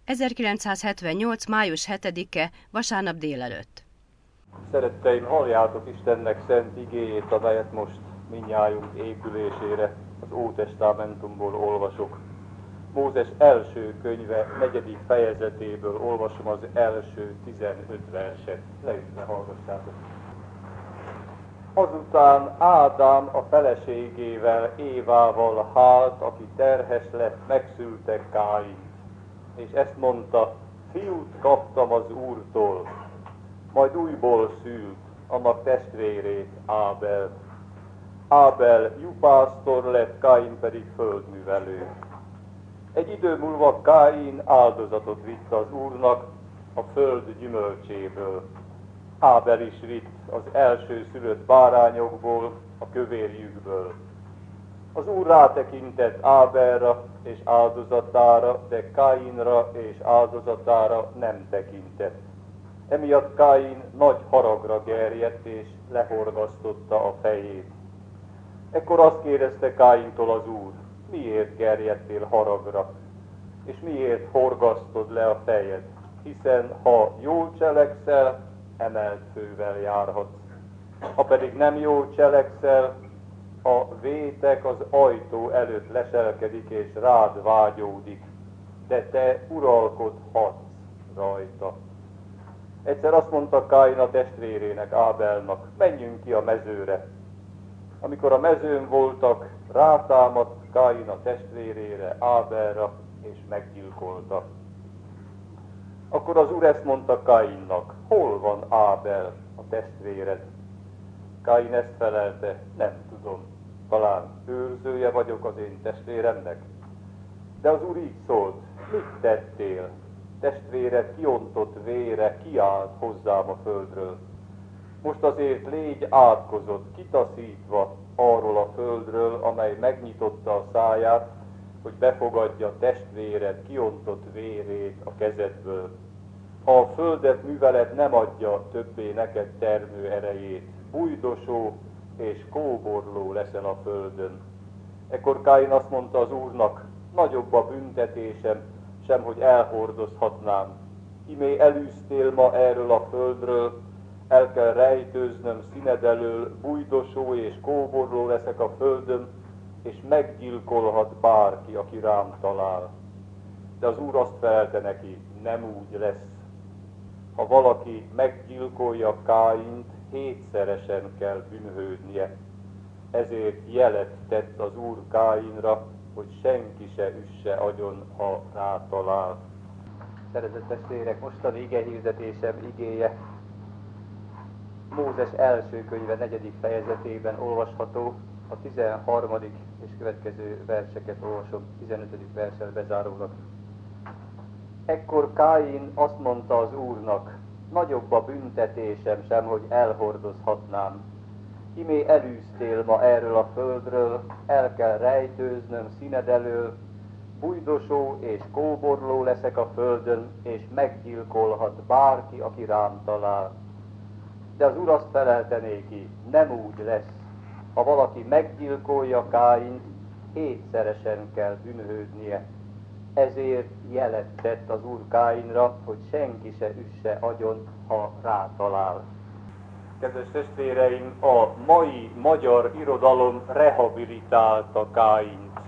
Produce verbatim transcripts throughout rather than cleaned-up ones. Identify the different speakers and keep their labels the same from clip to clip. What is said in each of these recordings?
Speaker 1: ezerkilencszázhetvennyolc. május hetedike, vasárnap délelőtt.
Speaker 2: Szeretteim, halljátok Istennek szent igéjét, amelyet most mindnyájunk épülésére az Ótestamentumból olvasok. Mózes első könyve negyedik fejezetéből olvasom az első tizenöt verset. Leütve hallgassátok. Azután Ádám a feleségével, Évával hált, aki terhes lett, megszülte Káint. És ezt mondta: fiút kaptam az Úrtól. Majd újból szült annak testvérét, Ábelt. Ábel juhásztor lett, Káin pedig földművelő. Egy idő múlva Káin áldozatot vitt az Úrnak a föld gyümölcséből. Ábel is vitt az első szülött bárányokból, a kövérjükből. Az Úr rátekintett Ábelra és áldozatára, de Káinra és áldozatára nem tekintett. Emiatt Káin nagy haragra gerjedt és lehorgasztotta a fejét. Ekkor azt kérdezte Káintól az Úr: miért gerjedtél haragra, és miért horgasztod le a fejed? Hiszen ha jól cselekszel, emelt fővel járhatsz. Ha pedig nem jól cselekszel, a vétek az ajtó előtt leselkedik és rád vágyódik, de te uralkodhatsz rajta. Egyszer azt mondta Káin a testvérének, Ábelnak: menjünk ki a mezőre. Amikor a mezőn voltak, rátámadt Káin a testvérére, Ábelra, és meggyilkolta. Akkor az Úr ezt mondta Káinnak: hol van Ábel, a testvéred? Káin ezt felelte: nem tudom, talán őrzője vagyok az én testvéremnek. De az Úr így szólt: mit tettél? Testvéred kiontott vére kiállt hozzám a földről. Most azért légy átkozott, kitaszítva arról a földről, amely megnyitotta a száját, hogy befogadja testvéred kiontott vérét a kezedből. Ha a földet műveled nem adja többé neked termő erejét, bújdosó és kóborló leszel a földön. Ekkor Káin azt mondta az Úrnak: nagyobb a büntetésem, sem hogy elhordozhatnám. Imé elűztél ma erről a földről, el kell rejtőznöm színed elől, bújdosó és kóborló leszek a földön, és meggyilkolhat bárki, aki rám talál. De az Úr azt felelte neki: nem úgy lesz. Ha valaki meggyilkolja Káint, hétszeresen kell bűnhődnie. Ezért jelet tett az Úr Káinra, hogy senki se üsse agyon, ha rátalál. Szeretett testvérek, mostani igehirdetésem igéje Mózes első könyve negyedik fejezetében olvasható. A tizenharmadik és következő verseket olvasom, tizenötödik verssel bezárólag. Ekkor Káin azt mondta az Úrnak: nagyobb a büntetésem, sem hogy elhordozhatnám. Imé elűztél ma erről a földről, el kell rejtőznöm színed elől, bújdosó és kóborló leszek a földön, és meggyilkolhat bárki, aki rám talál. De az Úr azt felelte néki: nem úgy lesz. Ha valaki meggyilkolja Káint, hétszeresen kell bűnhődnie. Ezért jelet tett az Úr Káinra, hogy senki se üsse agyon, ha rátalál. Kedves testvéreim, a mai magyar irodalom rehabilitálta Káint.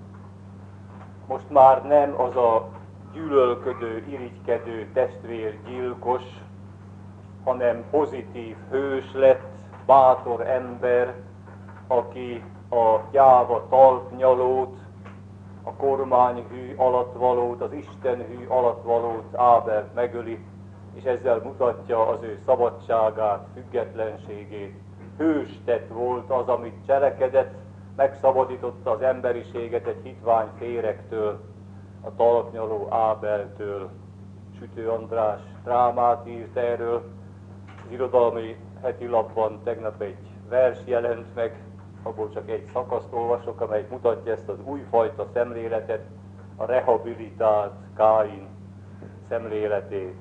Speaker 2: Most már nem az a gyűlölködő, irigykedő testvérgyilkos, hanem pozitív hős lett, bátor ember, aki a gyáva talpnyalót, a kormányhű alattvalót, az istenhű alattvalót, Ábelt megöli, és ezzel mutatja az ő szabadságát, függetlenségét. Hőstett volt az, amit cselekedett, megszabadította az emberiséget egy hitvány férektől, a talpnyaló Ábeltől. Sütő András drámát írt erről, az irodalmi heti lapban tegnap egy vers jelent meg, abból csak egy szakaszt olvasok, amely mutatja ezt az újfajta szemléletet, a rehabilitált Káin szemléletét.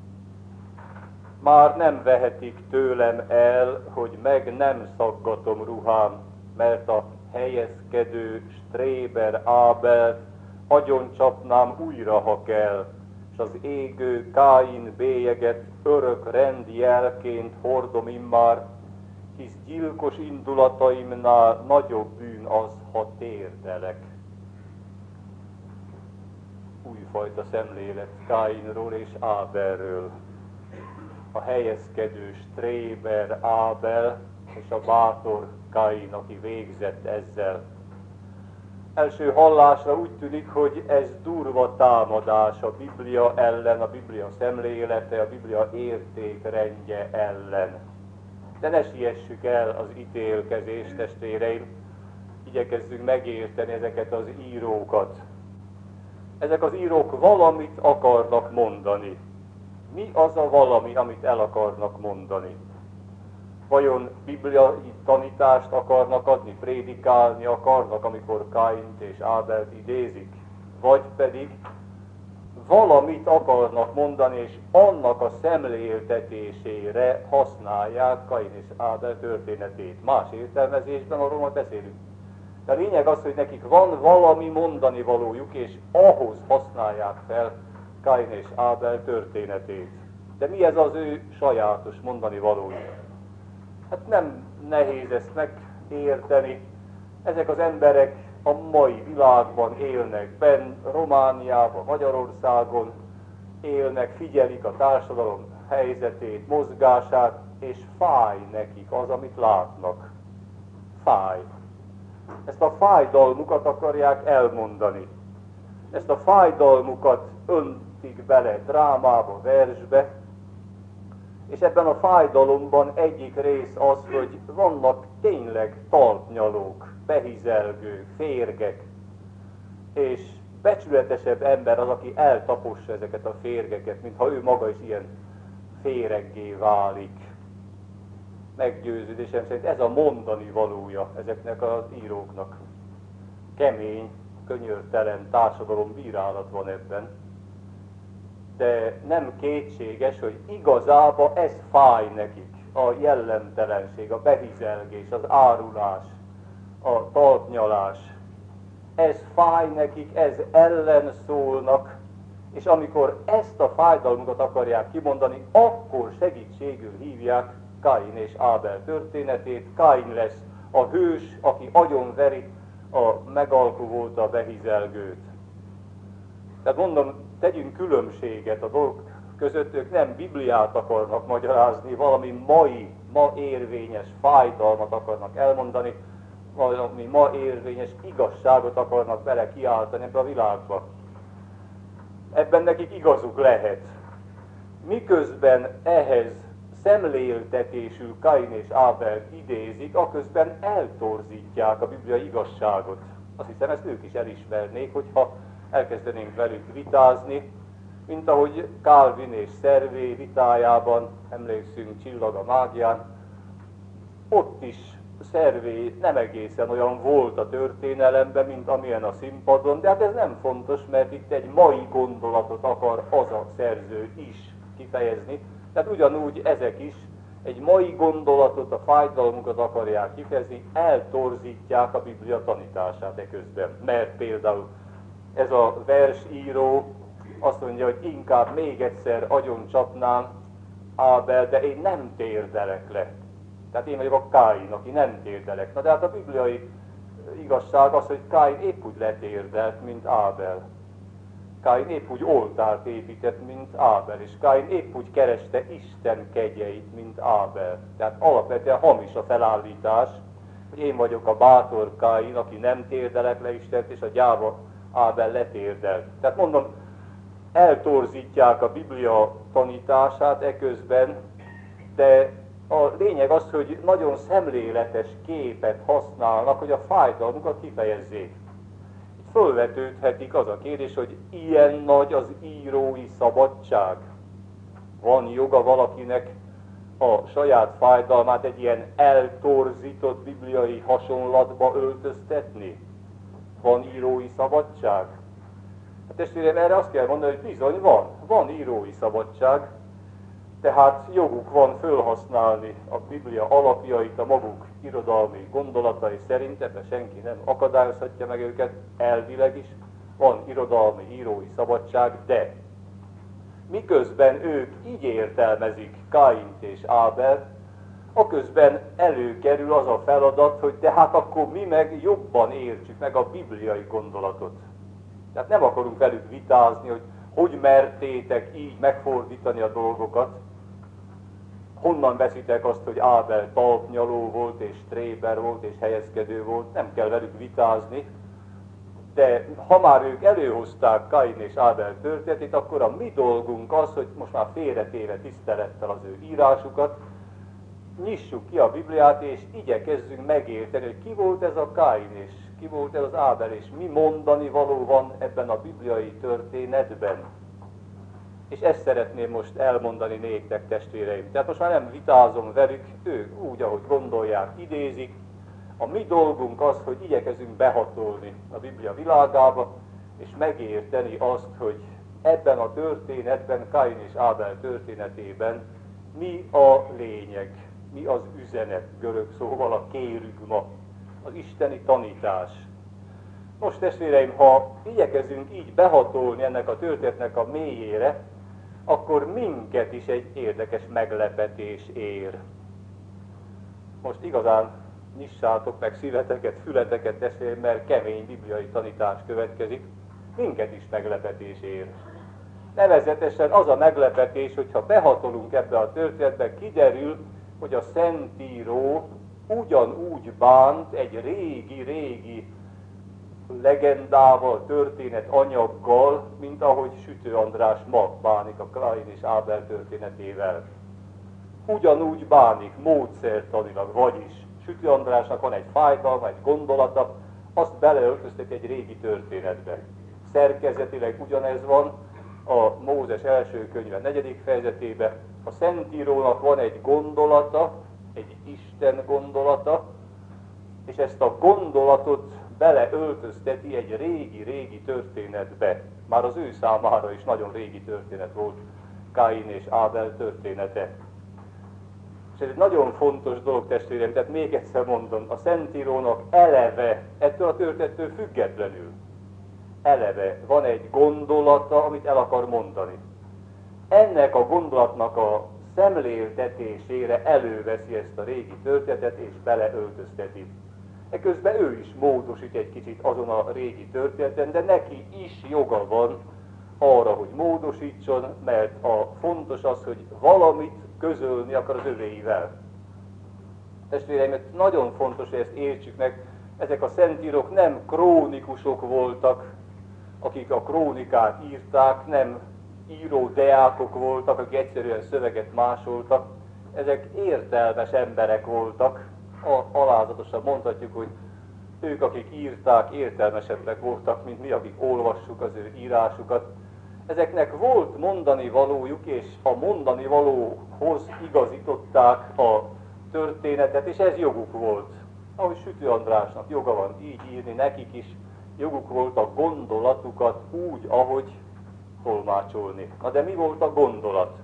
Speaker 2: Már nem vehetik tőlem el, hogy meg nem szaggatom ruhám, mert a helyezkedő stréber Ábelt agyon csapnám újra, ha kell, és az égő Káin bélyeget örök rend jelként hordom immár, hisz gyilkos indulataimnál nagyobb bűn az, ha térdelek. Újfajta szemlélet Káinról és Ábelről. A helyezkedő Stréber Ábel és a bátor Káin, aki végzett ezzel. Első hallásra úgy tűnik, hogy ez durva támadás a Biblia ellen, a Biblia szemlélete, a Biblia értékrendje ellen. De ne siessük el az ítélkezést, testvéreim, igyekezzünk megérteni ezeket az írókat. Ezek az írók valamit akarnak mondani. Mi az a valami, amit el akarnak mondani? Vajon bibliai tanítást akarnak adni, prédikálni akarnak, amikor Káint és Ábelt idézik? Vagy pedig valamit akarnak mondani, és annak a szemléltetésére használják Káin és Ábel történetét. Más értelmezésben arról majd beszélünk. De a lényeg az, hogy nekik van valami mondani valójuk, és ahhoz használják fel Káin és Ábel történetét. De mi ez az ő sajátos mondani valójuk? Hát nem nehéz ezt megérteni. Ezek az emberek a mai világban élnek, benn Romániában, Magyarországon élnek, figyelik a társadalom helyzetét, mozgását, és fáj nekik az, amit látnak. Fáj. Ezt a fájdalmukat akarják elmondani. Ezt a fájdalmukat öntik bele drámába, versbe, és ebben a fájdalomban egyik rész az, hogy vannak tényleg talpnyalók, behizelgők, férgek, és becsületesebb ember az, aki eltapossa ezeket a férgeket, mintha ő maga is ilyen féreggé válik. Meggyőződésem szerint ez a mondani valója ezeknek az íróknak. Kemény, könyörtelen társadalom bírálat van ebben, de nem kétséges, hogy igazából ez fáj nekik, a jellemtelenség, a behizelgés, az árulás, a talpnyalás. Ez fáj nekik, ez ellen szólnak, és amikor ezt a fájdalmukat akarják kimondani, akkor segítségül hívják Káin és Ábel történetét. Káin lesz a hős, aki agyonveri a megalkuvót, a behizelgőt. Tehát mondom, tegyünk különbséget a dolgok között, ők nem Bibliát akarnak magyarázni, valami mai, ma érvényes fájdalmat akarnak elmondani, valami ma érvényes igazságot akarnak bele kiáltani ebbe a világba. Ebben nekik igazuk lehet. Miközben ehhez szemléltetésű Káin és Ábel idézik, aközben eltorzítják a Biblia igazságot. Azt hiszem, ezt ők is elismernék, hogyha elkezdenénk velük vitázni, mint ahogy Calvin és Servet vitájában, emlékszünk Csillag a mágián, ott is Servet nem egészen olyan volt a történelemben, mint amilyen a színpadon, de hát ez nem fontos, mert itt egy mai gondolatot akar az a szerző is kifejezni. Tehát ugyanúgy ezek is egy mai gondolatot, a fájdalmukat akarják kifejezni, eltorzítják a Biblia tanítását eközben. Mert például ez a versíró azt mondja, hogy inkább még egyszer agyon csapnám Ábel, de én nem térdelek le. Tehát én vagyok a Káin, aki nem térdelek. Na de hát a bibliai igazság az, hogy Káin épp úgy letérdelt, mint Ábel. Káin épp úgy oltárt épített, mint Ábel, és Káin épp úgy kereste Isten kegyeit, mint Ábel. Tehát alapvetően hamis a felállítás, hogy én vagyok a bátor Káin, aki nem térdelek le Istent, és a gyáva Ábel letérdelt. Tehát mondom, eltorzítják a Biblia tanítását eközben, de a lényeg az, hogy nagyon szemléletes képet használnak, hogy a fájdalmukat kifejezzék. Itt fölvetődhetik az a kérdés, hogy ilyen nagy az írói szabadság. Van joga valakinek a saját fájdalmát egy ilyen eltorzított bibliai hasonlatba öltöztetni? Van írói szabadság? Hát testvérem, erre azt kell mondani, hogy bizony van, van írói szabadság, tehát joguk van fölhasználni a Biblia alapjait a maguk irodalmi gondolatai szerint, ebben senki nem akadályozhatja meg őket, elvileg is van irodalmi írói szabadság, de miközben ők így értelmezik Káint és Ábelt, aközben előkerül az a feladat, hogy de hát akkor mi meg jobban értsük meg a bibliai gondolatot. Tehát nem akarunk velük vitázni, hogy hogy mertétek így megfordítani a dolgokat, honnan veszitek azt, hogy Ábel talpnyaló volt, és tréber volt, és helyezkedő volt, nem kell velük vitázni, de ha már ők előhozták Káin és Ábel történetét, akkor a mi dolgunk az, hogy most már félretéve tisztelettel az ő írásukat, nyissuk ki a Bibliát, és igyekezzünk megérteni, hogy ki volt ez a Káin, és ki volt ez az Ábel, és mi mondani való van ebben a bibliai történetben. És ezt szeretném most elmondani néktek, testvéreim. Tehát most már nem vitázom velük, ők úgy, ahogy gondolják, idézik. A mi dolgunk az, hogy igyekezünk behatolni a Biblia világába, és megérteni azt, hogy ebben a történetben, Káin és Ábel történetében mi a lényeg, mi az üzenet, görög szóval a kérügma, az isteni tanítás. Most testvéreim, ha igyekezünk így behatolni ennek a történetnek a mélyére, akkor minket is egy érdekes meglepetés ér. Most igazán nyissátok meg szíveteket, fületeket, testvéreim, mert kemény bibliai tanítás következik. Minket is meglepetés ér. Nevezetesen az a meglepetés, hogyha behatolunk ebbe a történetbe, kiderül, hogy a Szentíró ugyanúgy bánt egy régi-régi legendával, történet anyaggal, mint ahogy Sütő András ma bánik a Káin és Ábel történetével. Ugyanúgy bánik módszertanilag, vagyis Sütő Andrásnak van egy fájdalma, egy gondolata, azt beleöltözteti egy régi történetbe. Szerkezetileg ugyanez van a Mózes első könyve negyedik fejezetében. A Szentírónak van egy gondolata, egy Isten gondolata, és ezt a gondolatot beleöltözteti egy régi-régi történetbe. Már az ő számára is nagyon régi történet volt Káin és Ábel története. És ez egy nagyon fontos dolog, testvérem, tehát még egyszer mondom, a Szentírónak eleve, ettől a történettől függetlenül, eleve van egy gondolata, amit el akar mondani. Ennek a gondolatnak a szemléltetésére előveszi ezt a régi történetet, és beleöltözteti. Eközben ő is módosít egy kicsit azon a régi történeten, de neki is joga van arra, hogy módosítson, mert a fontos az, hogy valamit közölni akar az övéivel. Testvéreim, nagyon fontos, hogy ezt értsük meg, ezek a szentírók nem krónikusok voltak, akik a krónikát írták, nem író deákok voltak, akik egyszerűen szöveget másoltak, ezek értelmes emberek voltak, a, alázatosan mondhatjuk, hogy ők, akik írták, értelmesebbek voltak, mint mi, akik olvassuk az ő írásukat. Ezeknek volt mondani valójuk, és a mondani valóhoz igazították a történetet, és ez joguk volt. Ahogy Sütő Andrásnak joga van így írni, nekik is joguk volt a gondolatukat úgy, ahogy tolmácsolni. Na de mi volt a gondolat?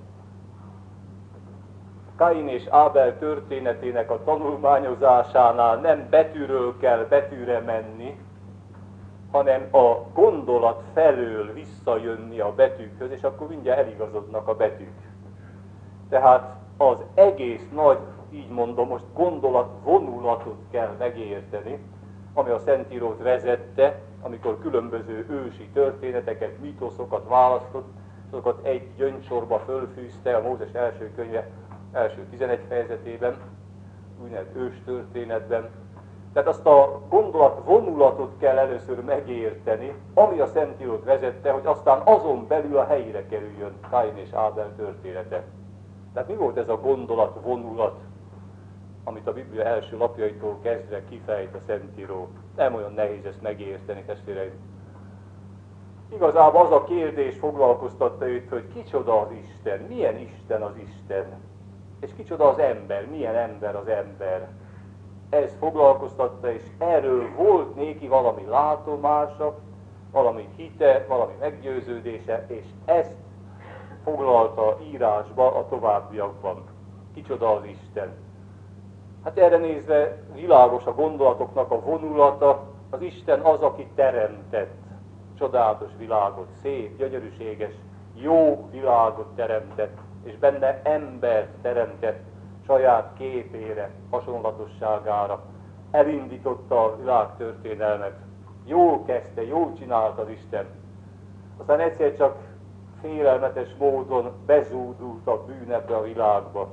Speaker 2: Káin és Ábel történetének a tanulmányozásánál nem betűről kell betűre menni, hanem a gondolat felől visszajönni a betűkhöz, és akkor mindjárt eligazodnak a betűk. Tehát az egész nagy, így mondom, most gondolat vonulatot kell megérteni, ami a Szentírót vezette, amikor különböző ősi történeteket, mitoszokat választott, azokat egy gyöngysorba fölfűzte a Mózes első könyve első tizenegy fejezetében, úgynevezett őstörténetben. Tehát azt a gondolat vonulatot kell először megérteni, ami a Szentírót vezette, hogy aztán azon belül a helyére kerüljön Káin és Ábel története. Tehát mi volt ez a gondolat vonulat, amit a Biblia első lapjaitól kezdve kifejt a Szentíró? Nem olyan nehéz ezt megérteni, testvéreim. Igazából az a kérdés foglalkoztatta őt, hogy kicsoda az Isten, milyen Isten az Isten, és kicsoda az ember, milyen ember az ember. Ez foglalkoztatta, és erről volt néki valami látomása, valami hite, valami meggyőződése, és ezt foglalta írásba a továbbiakban. Kicsoda az Isten. Hát erre nézve világos a gondolatoknak a vonulata, az Isten az, aki teremtett csodálatos világot, szép, gyönyörűséges, jó világot teremtett, és benne embert teremtett saját képére, hasonlatosságára. Elindította a világtörténelmet. Jól kezdte, jól csinálta az Isten. Aztán egyszer csak félelmetes módon bezúdult a bűn ebbe a világba,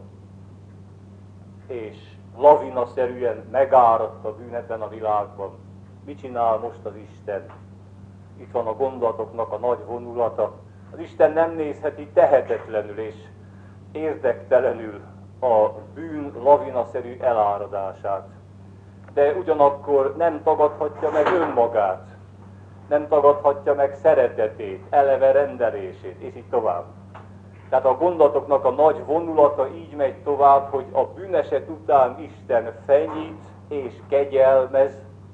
Speaker 2: és lavinaszerűen megáradt a bűn ebben a világban. Mit csinál most az Isten? Itt van a gondolatoknak a nagy vonulata. Az Isten nem nézheti tehetetlenül és érdektelenül a bűn lavinaszerű eláradását. De ugyanakkor nem tagadhatja meg önmagát, nem tagadhatja meg szeretetét, eleve rendelését, és így tovább. Tehát a gondolatoknak a nagy vonulata így megy tovább, hogy a bűneset után Isten fenyít és kegyelmez,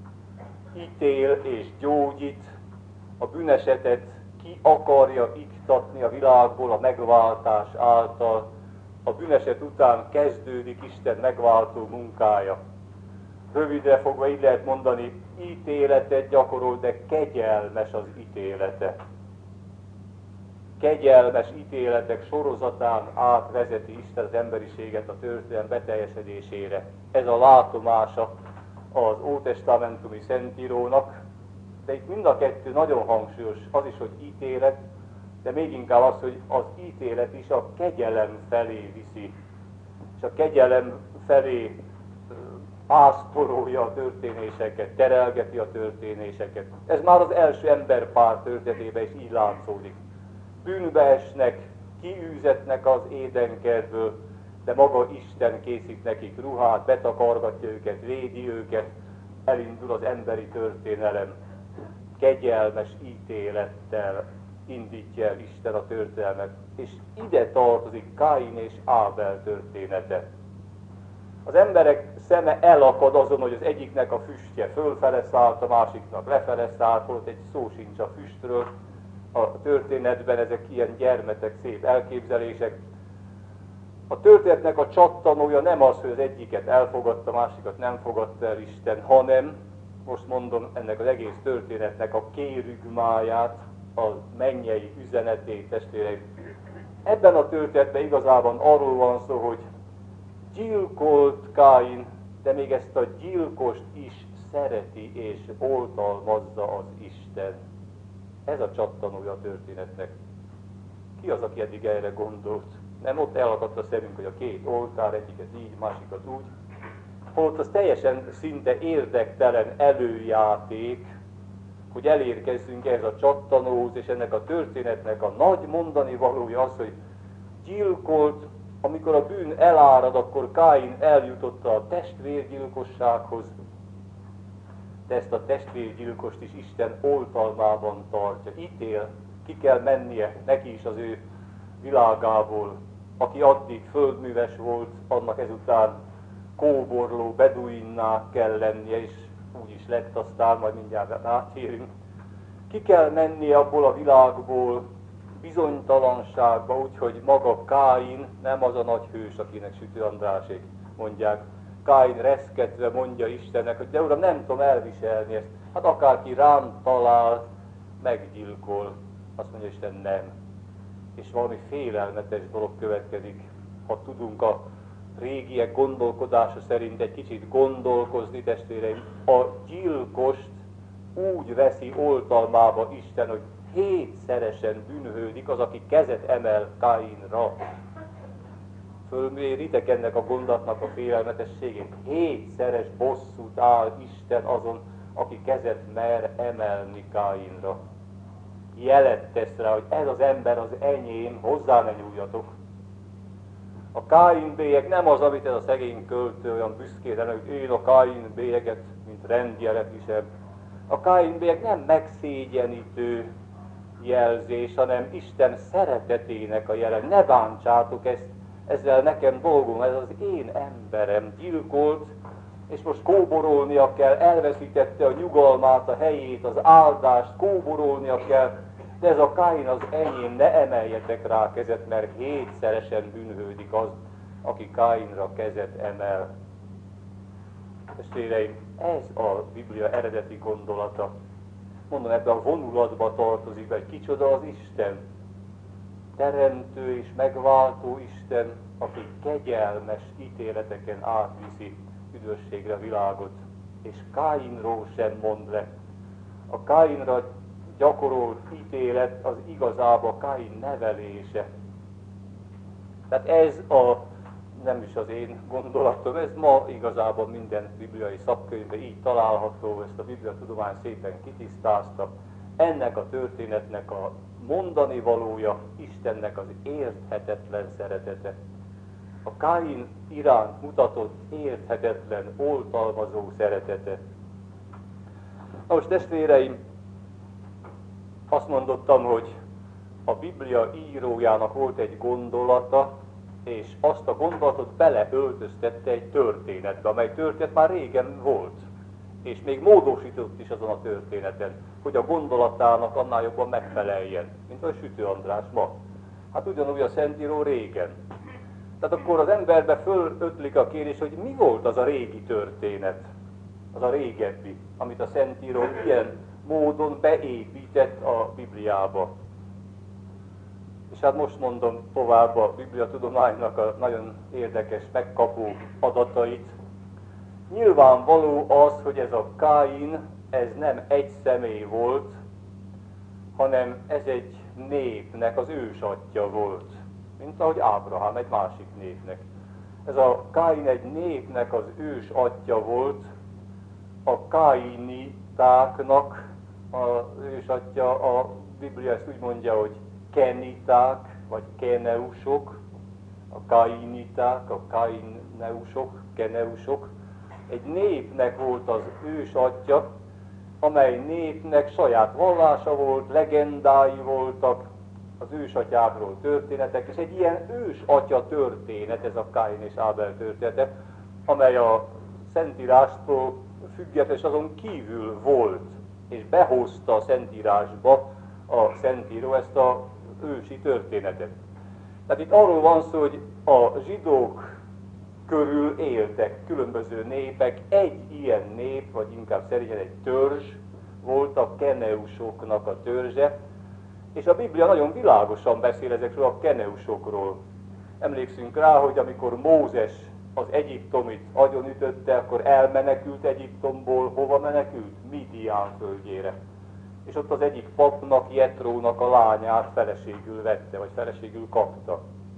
Speaker 2: ítél és gyógyít, a bűnesetet ki akarja iktatni a világból a megváltás által. A bűneset után kezdődik Isten megváltó munkája. Rövidre fogva így lehet mondani, ítéletet gyakorol, de kegyelmes az ítélete. Kegyelmes ítéletek sorozatán átvezeti Isten az emberiséget a történelem beteljesedésére. Ez a látomása az ótestamentumi szentírónak, de itt mind a kettő nagyon hangsúlyos, az is, hogy ítélet, de még inkább az, hogy az ítélet is a kegyelem felé viszi, és a kegyelem felé pásztorolja a történéseket, terelgeti a történéseket. Ez már az első emberpár történetében is így látszódik. Bűnbe esnek, kiűzetnek az édenkertből, de maga Isten készít nekik ruhát, betakargatja őket, védi őket, elindul az emberi történelem. Kegyelmes ítélettel indítja el Isten a történelmet, és ide tartozik Káin és Ábel története. Az emberek szeme elakad azon, hogy az egyiknek a füstje fölfele szállt, a másiknak lefele szállt, holott egy szó sincs a füstről. A történetben ezek ilyen gyermetek, szép elképzelések. A történetnek a csattanója nem az, hogy az egyiket elfogadta, a másikat nem fogadta el Isten, hanem, most mondom, ennek az egész történetnek a kérügmáját, a mennyei üzenetét, testvéreim. Ebben a történetben igazában arról van szó, hogy gyilkolt Káin, de még ezt a gyilkost is szereti és oltalmazza az Isten. Ez a csattanója a történetnek. Ki az, aki eddig erre gondolt? Nem ott elakadt a szemünk, hogy a két oltár, egyiket így, másikat úgy. Holott az teljesen szinte érdektelen előjáték, hogy elérkezzünk ehhez a csattanóhoz, és ennek a történetnek a nagy mondani valója az, hogy gyilkolt, amikor a bűn elárad, akkor Káin eljutotta a testvérgyilkossághoz, de ezt a testvérgyilkost is Isten oltalmában tartja. Ítél, ki kell mennie neki is az ő világából. Aki addig földműves volt, annak ezután kóborló beduinná kell lennie, és úgy is lett aztán, majd mindjárt átérünk. Ki kell mennie abból a világból, bizonytalanságba, úgyhogy maga Káin nem az a nagy hős, akinek Sütő Andrásék mondják. Káin reszketve mondja Istennek, hogy de uram, nem tudom elviselni ezt. Hát akárki rám talál, meggyilkol. Azt mondja Isten, nem. És valami félelmetes dolog következik, ha tudunk a régiek gondolkodása szerint egy kicsit gondolkozni, testvéreim. A gyilkost úgy veszi oltalmába Isten, hogy hétszeresen bűnhődik az, aki kezet emel Káinra. Fölméritek ennek a gondolatnak a félelmetességét. Hétszeres bosszút áll Isten azon, aki kezet mer emelni Káinra. Jelet tesz rá, hogy ez az ember az enyém, hozzá ne nyúljatok. A Káin bélyeg nem az, amit ez a szegény költő olyan büszkén, hogy én a Káin bélyeget, mint rendjelet visel. A Káin bélyeg nem megszégyenítő jelzés, hanem Isten szeretetének a jele. Ne bántsátok ezt, ezzel nekem dolgom, ez az én emberem gyilkolt, és most kóborolnia kell, elveszítette a nyugalmát, a helyét, az áldást, kóborolnia kell, de ez a Káin az enyém, ne emeljetek rá kezet, mert hétszeresen bűnhődik az, aki Káinra kezet emel. Testvéreim, ez a Biblia eredeti gondolata. Mondom, ebben a vonulatba tartozik be, hogy kicsoda az Isten. teremtő és megváltó Isten, aki kegyelmes ítéleteken átviszi üdvösségre a világot, és Káinról sem mond le. A Káinra gyakorolt ítélet az igazából Káin nevelése. Tehát ez a, nem is az én gondolatom, ez ma igazából minden bibliai szakkönyvben így található, ezt a Biblia tudomány szépen kitisztázta. Ennek a történetnek a mondani valója Istennek az érthetetlen szeretete. A Káin iránt mutatott érthetetlen, oltalmazó szeretete. Na most testvéreim, azt mondottam, hogy a Biblia írójának volt egy gondolata, és azt a gondolatot beleöltöztette egy történetbe, amely történet már régen volt, és még módosított is azon a történeten, hogy a gondolatának annál jobban megfeleljen, mint a Sütő András ma. Hát ugyanúgy a Szentíró régen. Tehát akkor az emberbe fölötlik a kérdés, hogy mi volt az a régi történet, az a régebbi, amit a Szentíró ilyen módon beépített a Bibliába. És hát most mondom tovább a Biblia tudománynak a nagyon érdekes, megkapó adatait. Nyilvánvaló az, hogy ez a Káin, ez nem egy személy volt, hanem ez egy népnek az ősatja volt, mint ahogy Ábrahám egy másik népnek. Ez a Káin egy népnek az ősatja volt, a káinitáknak az ősatja, a Biblia ezt úgy mondja, hogy keniták, vagy keneusok, a káiniták, a káineusok, keneusok. Egy népnek volt az ősatja, amely népnek saját vallása volt, legendái voltak, az ősatyákról történetek, és egy ilyen ősatya történet, ez a Káin és Ábel története, amely a Szentírástól független, azon kívül volt, és behozta a Szentírásba a Szentíró ezt a ősi történetet. Tehát itt arról van szó, hogy a zsidók körül éltek különböző népek, egy ilyen nép, vagy inkább szerényen egy törzs volt a keneusoknak a törzse, és a Biblia nagyon világosan beszél ezekről a keneusokról. Emlékszünk rá, hogy amikor Mózes az Egyiptomit agyonütötte, akkor elmenekült Egyiptomból, hova menekült? Midián földjére. És ott az egyik papnak, Jetrónak a lányát feleségül vette, vagy feleségül kapta.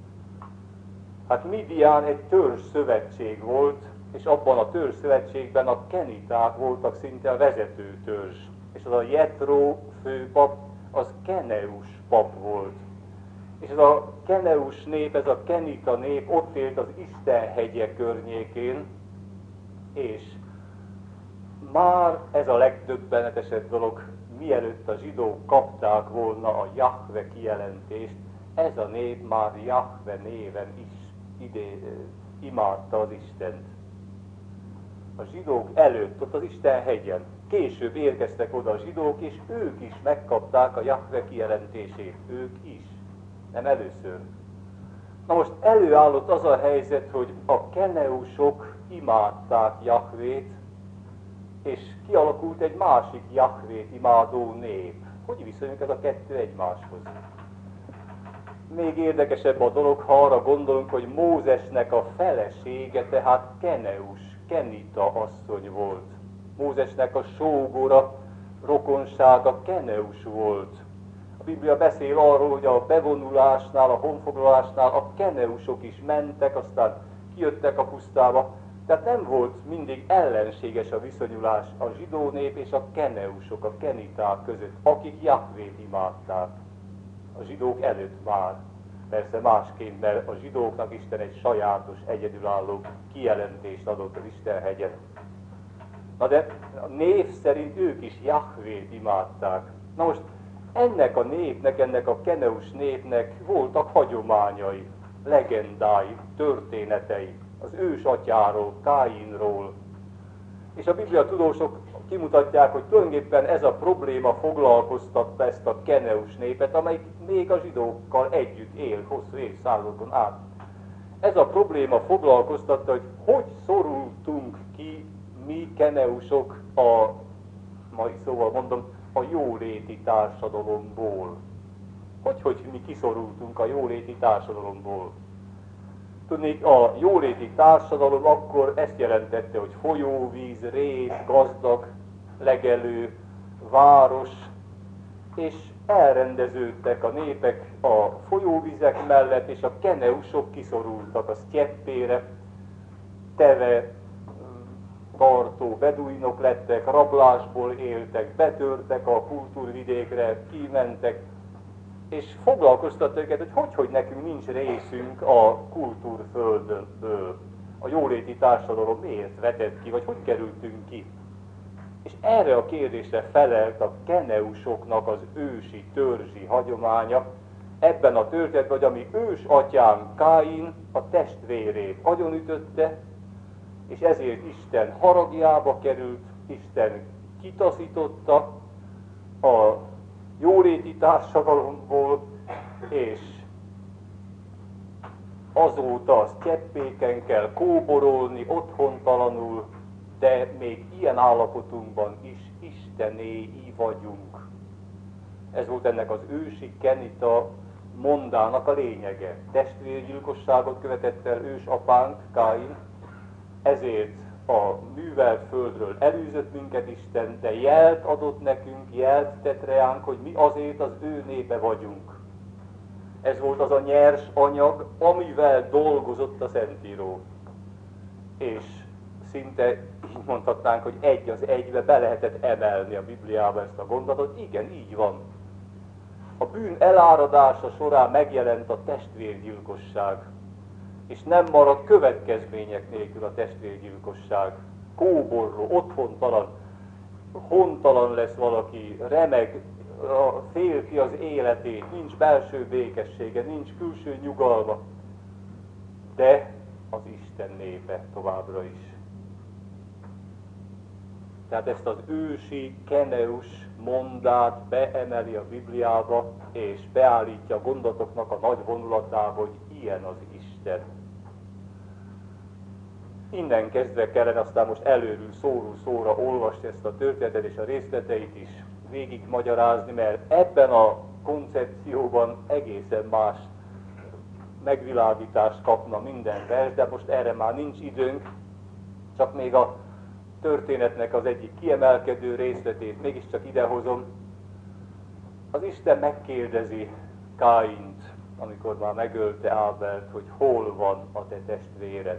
Speaker 2: Hát Midián egy törzs szövetség volt, és abban a törzs szövetségben a keniták voltak szinte a vezető törzs. És az a Jetró főpap, az Keneus pap volt. És ez a Keneus nép, ez a kenita nép ott élt az Istenhegye környékén, és már ez a legdöbbenetesebb dolog, mielőtt a zsidók kapták volna a Jahve kijelentést, ez a nép már Jahve néven is idé, imádta az Istent. A zsidók előtt, ott az Istenhegyen. Később érkeztek oda a zsidók, és ők is megkapták a Jahve kijelentését. Ők is. Nem először. Na most előállott az a helyzet, hogy a keneusok imádták Jahvét, és kialakult egy másik Jahvét imádó nép. Hogy viszonyunk ez a kettő egymáshoz? Még érdekesebb a dolog, ha arra gondolunk, hogy Mózesnek a felesége, tehát Keneus, Kenita asszony volt. Mózesnek a sógora, rokonsága Keneus volt. A Biblia beszél arról, hogy a bevonulásnál, a honfoglalásnál a keneusok is mentek, aztán kijöttek a pusztába. Tehát nem volt mindig ellenséges a viszonyulás a zsidó nép és a keneusok, a keniták között, akik Jahvét imádták. A zsidók előtt már. Persze másként, mert a zsidóknak Isten egy sajátos, egyedülálló kijelentést adott az Istenhegyen. Na de a név szerint ők is Jahvét imádták. Na most ennek a népnek, ennek a keneus népnek voltak hagyományai, legendái, történetei, az ősatyáról, Káinról. És a Biblia tudósok kimutatják, hogy tulajdonképpen ez a probléma foglalkoztatta ezt a keneus népet, amelyik még a zsidókkal együtt él hosszú évszázadokon át. Ez a probléma foglalkoztatta, hogy hogy szorultunk ki mi keneusok a, mai szóval mondom, a jóléti társadalomból. hogy, hogy mi kiszorultunk a jóléti társadalomból. Tudnék, a jóléti társadalom akkor ezt jelentette, hogy folyóvíz, rét, gazdag, legelő, város, és elrendeződtek a népek a folyóvizek mellett, és a keneusok kiszorultak a sztyeppére, teve tartó beduinok lettek, rablásból éltek, betörtek a kultúrvidékre, kimentek, és foglalkoztatta őket, hogy hogy, hogy nekünk nincs részünk a kultúrföldből. A jóléti társadalom miért vetett ki, vagy hogy kerültünk ki. És erre a kérdésre felelt a keneusoknak az ősi, törzsi hagyománya, ebben a történetben, hogy ami ős atyám Káin a testvérét agyonütötte, és ezért Isten haragjába került, Isten kitaszította a jóléti társadalomból, és azóta a sztyeppéken kell kóborolni, otthontalanul, de még ilyen állapotunkban is Istenéi vagyunk. Ez volt ennek az ősi kenita mondának a lényege. Testvérgyilkosságot követett el ősapánk, Káin, ezért a művelt földről elűzött minket Isten, de jelt adott nekünk, jelt tett reánk, hogy mi azért az ő népe vagyunk. Ez volt az a nyers anyag, amivel dolgozott a Szentíró. És szinte így mondhatnánk, hogy egy az egybe be lehetett emelni a Bibliába ezt a gondolatot. Igen, így van. A bűn eláradása során megjelent a testvérgyilkosság, és nem marad következmények nélkül a testvérgyilkosság. Kóborló, otthontalan, hontalan lesz valaki, remeg, fél ki az életét, nincs belső békessége, nincs külső nyugalma, de az Isten népe továbbra is. Tehát ezt az ősi, keneus mondát beemeli a Bibliába, és beállítja a gondolatoknak a nagy vonulatába, hogy ilyen az Isten. Innen kezdve kellene aztán most előről szóról szóra olvasni ezt a történetet és a részleteit is végig magyarázni, mert ebben a koncepcióban egészen más megvilágítást kapna minden vers, de most erre már nincs időnk, csak még a történetnek az egyik kiemelkedő részletét mégiscsak idehozom. Az Isten megkérdezi Káint, amikor már megölte Ábelt, hogy hol van a te testvéred.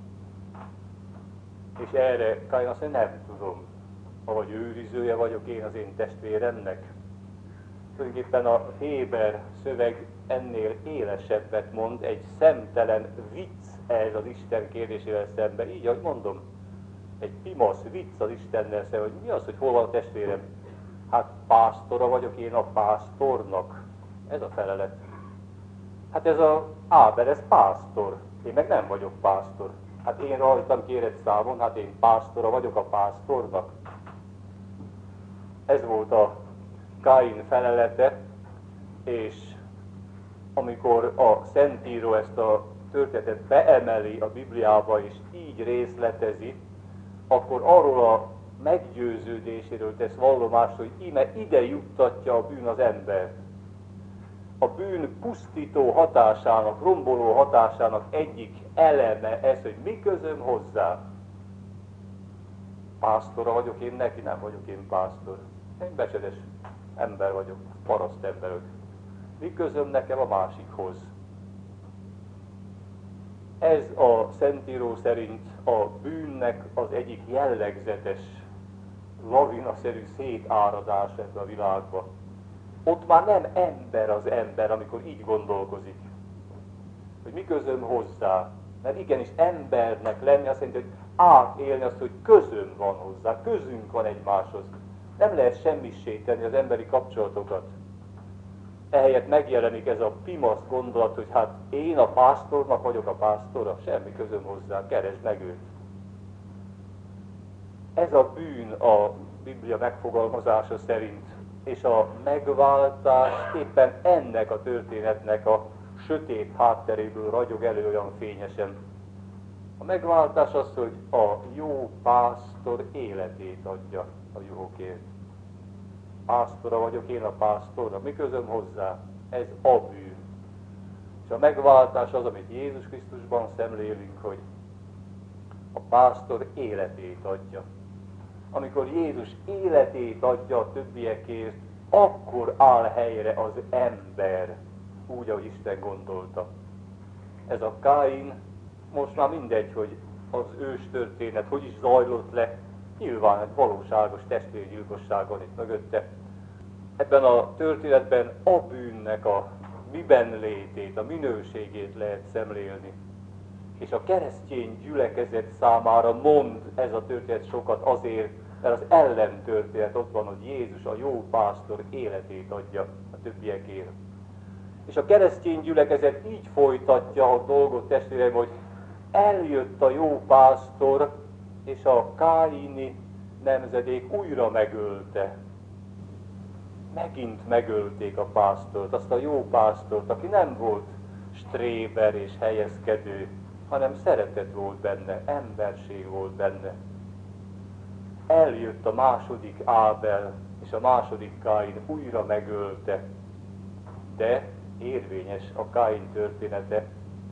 Speaker 2: És erre Káin azt mondja, nem tudom, avagy őrizője vagyok én az én testvéremnek. Tulajdonképpen a héber szöveg ennél élesebbet mond, egy szemtelen vicc ez az Isten kérdésével szemben. Így, ahogy mondom, egy pimasz vicc az Istennel szemben, hogy mi az, hogy hol van a testvérem? Hát pásztora vagyok én a pásztornak. Ez a felelet. Hát ez a Ábel, ez pásztor. Én meg nem vagyok pásztor. Hát én rajtam kéred számon, hát én pásztora vagyok a pásztornak. Ez volt a Káin felelete, és amikor a Szentíró ezt a történetet beemeli a Bibliába, és így részletezi, akkor arról a meggyőződéséről tesz vallomást, hogy íme ide juttatja a bűn az embert. A bűn pusztító hatásának, romboló hatásának egyik eleme ez, hogy mi közöm hozzá. Pásztora vagyok én neki, nem vagyok én pásztor. Én becsedes ember vagyok, paraszt ember vagyok. Mi közöm nekem a másikhoz? Ez a Szentíró szerint a bűnnek az egyik jellegzetes, lavinaszerű szétáradás ebbe a világba. Ott már nem ember az ember, amikor így gondolkozik, hogy mi közöm hozzá. Mert igenis embernek lenni azt jelenti, hogy átélni azt, hogy közöm van hozzá, közünk van egymáshoz. Nem lehet semmissé tenni az emberi kapcsolatokat. Ehelyett megjelenik ez a pimasz gondolat, hogy hát én a pásztornak vagyok a pásztora, semmi közöm hozzá, keresd meg őt. Ez a bűn a Biblia megfogalmazása szerint, és a megváltás éppen ennek a történetnek a sötét hátteréből ragyog elő olyan fényesen. A megváltás az, hogy a jó pásztor életét adja a juhokért. Pásztora vagyok én a pásztornak, mi közöm hozzá? Ez a bűn. És a megváltás az, amit Jézus Krisztusban szemlélünk, hogy a pásztor életét adja. Amikor Jézus életét adja a többiekért, akkor áll helyre az ember, úgy, ahogy Isten gondolta. Ez a Káin, most már mindegy, hogy az őstörténet hogy is zajlott le, nyilván egy valóságos testvérgyilkosság van itt mögötte. Ebben a történetben a bűnnek a miben létét, a minőségét lehet szemlélni. És a keresztény gyülekezet számára mond ez a történet sokat azért, mert az ellentörténet ott van, hogy Jézus, a jó pásztor életét adja a többiekért. És a keresztény gyülekezet így folytatja a dolgot, testvéreim, hogy eljött a jó pásztor, és a káini nemzedék újra megölte. Megint megölték a pásztort, azt a jó pásztort, aki nem volt stréber és helyezkedő, hanem szeretet volt benne, emberség volt benne. Eljött a második Ábel, és a második Káin újra megölte, de érvényes a Káin története.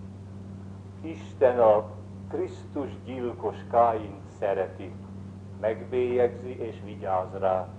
Speaker 2: Isten a Krisztus gyilkos Káint szereti, megbélyegzi és vigyáz rá.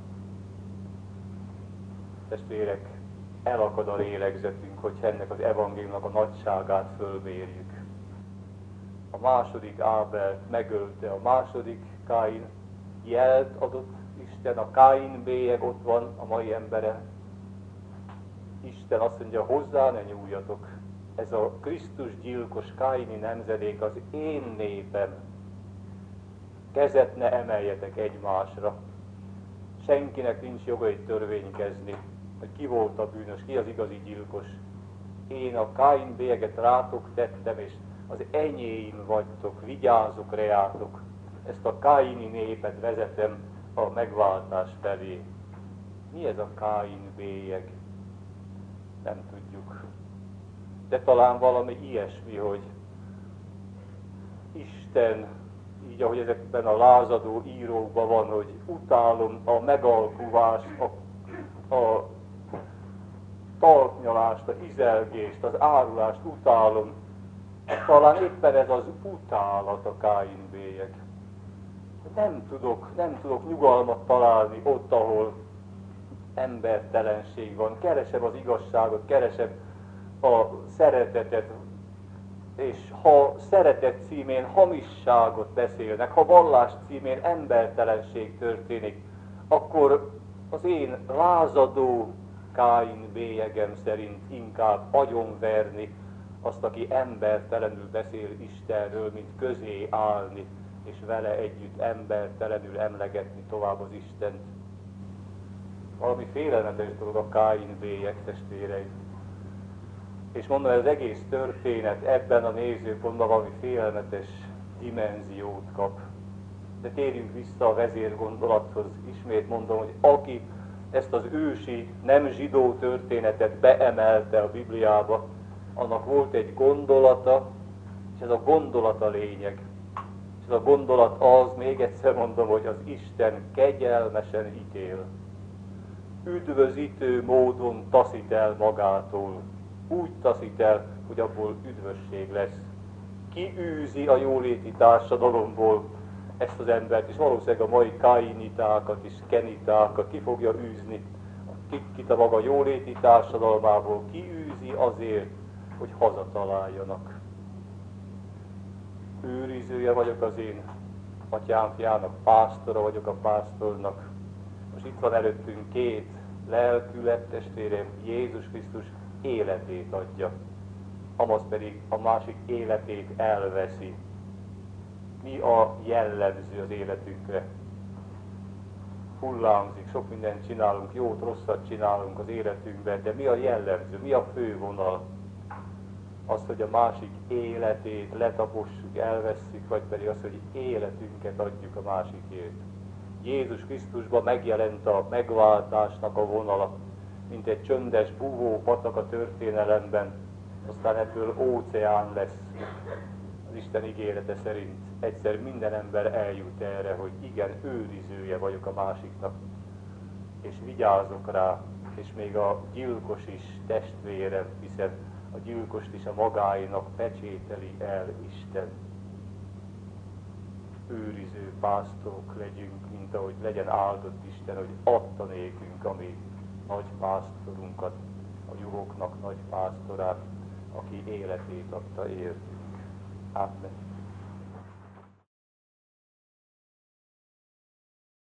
Speaker 2: Testvérek, elakad a lélegzetünk, hogy ennek az evangéliumnak a nagyságát fölmérjük. A második Ábelt megölte, a második Káin jelt adott Isten, a Káin bélyeg ott van a mai emberen. Isten azt mondja, hozzá ne nyúljatok. Ez a Krisztus gyilkos káini nemzedék az én népem. Kezet ne emeljetek egymásra. Senkinek nincs joga egy törvénykezni, hogy ki volt a bűnös, ki az igazi gyilkos. Én a Káin bélyeget rátok tettem, és az enyém vagytok, vigyázok reátok. Ezt a káini népet vezetem a megváltás felé. Mi ez a Káin bélyeg? Nem tudjuk. De talán valami ilyesmi, hogy Isten, így ahogy ezekben a lázadó írókban van, hogy utálom a megalkuvást, a, a talpnyalást, az izelgést, az árulást utálom. Talán éppen ez az utálat a Káin bélyeg. Nem tudok, nem tudok nyugalmat találni ott, ahol embertelenség van. Keresem az igazságot, keresem a szeretetet, és ha szeretet címén hamisságot beszélnek, ha vallás címén embertelenség történik, akkor az én lázadó Káin bélyegem szerint inkább agyonverni azt, aki embertelenül beszél Istenről, mint közé állni, és vele együtt embertelenül emlegetni tovább az Istent. Valami félelmetes dolog a Káin bélyeg, testvéreim. És mondom, az egész történet ebben a nézőpontban valami félelmetes dimenziót kap. De térjünk vissza a vezérgondolathoz. Ismét mondom, hogy aki ezt az ősi, nem zsidó történetet beemelte a Bibliába, annak volt egy gondolata, és ez a gondolat a lényeg. És ez a gondolat az, még egyszer mondom, hogy az Isten kegyelmesen ítél. Üdvözítő módon taszít el magától. Úgy taszít el, hogy abból üdvösség lesz. Kiűzi a jóléti társadalomból ezt az embert, és valószínűleg a mai káinitákat és kenitákat ki fogja űzni, kit a maga jóléti társadalmából kiűzi azért, hogy hazataláljanak. Őrizője vagyok az én atyám fiának, pásztora vagyok a pásztornak. Most itt van előttünk két lelkület, testvérem, Jézus Krisztus életét adja, amaz pedig a másik életét elveszi. Mi a jellemző az életünkre? Hullámzik, sok mindent csinálunk, jót, rosszat csinálunk az életünkben, de mi a jellemző, mi a fővonal? Az, hogy a másik életét letapossuk, elvesszük, vagy pedig az, hogy életünket adjuk a másikért. Jézus Krisztusban megjelent a megváltásnak a vonala, mint egy csöndes búvó patak a történelemben, aztán ebből óceán lesz. Az Isten ígérete szerint egyszer minden ember eljut erre, hogy igen, őrizője vagyok a másiknak, és vigyázok rá, és még a gyilkos is testvére, hiszen a gyilkost is a magáinak pecsételi el Isten. Őriző pásztorok legyünk, mint ahogy legyen áldott Isten, hogy adta nékünk a mi nagy pásztorunkat, a juhoknak nagy pásztorát, aki életét adta értünk. Amen.